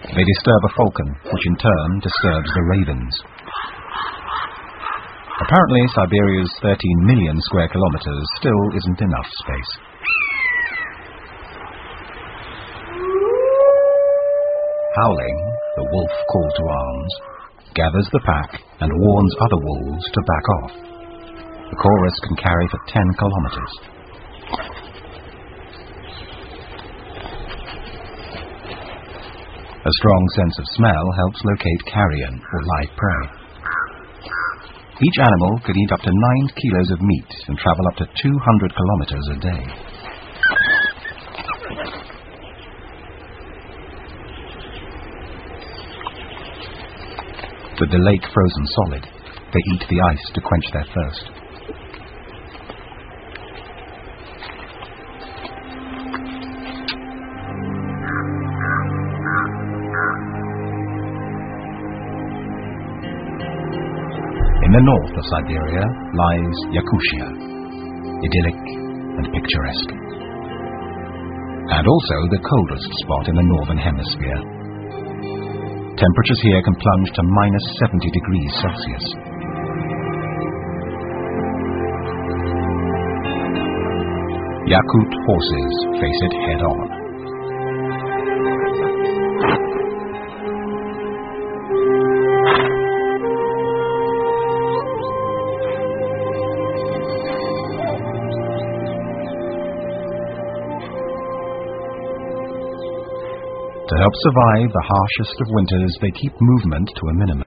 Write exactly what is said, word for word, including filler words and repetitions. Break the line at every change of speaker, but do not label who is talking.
They disturb a falcon, which in turn disturbs the ravens. Apparently, Siberia's thirteen million square kilometers still isn't enough space. Howling, the wolf call to arms, gathers the pack and warns other wolves to back off. The chorus can carry for ten kilometers. A strong sense of smell helps locate carrion or live prey. Each animal could eat up to nine kilos of meat and travel up to two hundred kilometers a day. With the lake frozen solid, they eat the ice to quench their thirst. In the north of Siberia lies Yakutia, idyllic and picturesque, and also the coldest spot in the northern hemisphere. Temperatures here can plunge to minus seventy degrees Celsius. Yakut horses face it head-on. To help survive the harshest of winters, they keep movement to a minimum.